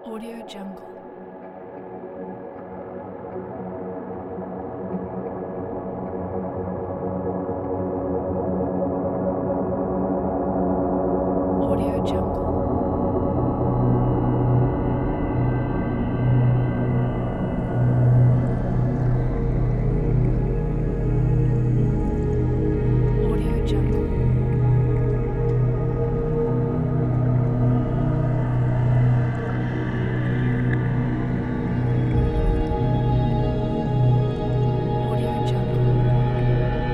Audio Jungle. Audio Jungle. Audio Jungle. Audio Jungle.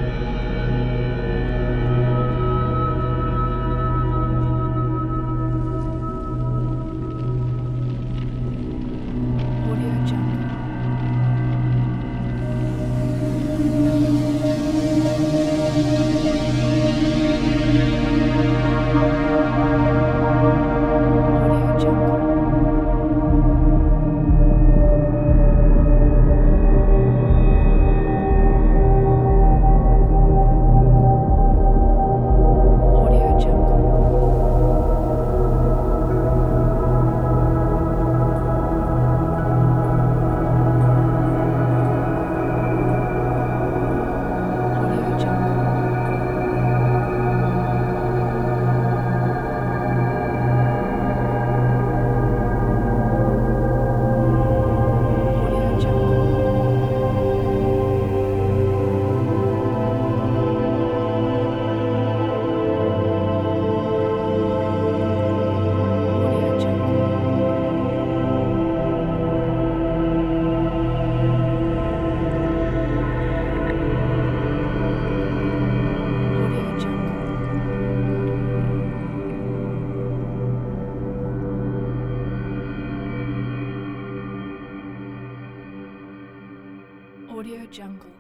Audio Jungle. Audio Jungle. Audio Jungle. Audio Jungle. Audio Jungle. Audio Jungle. Audio Jungle. Audio Jungle.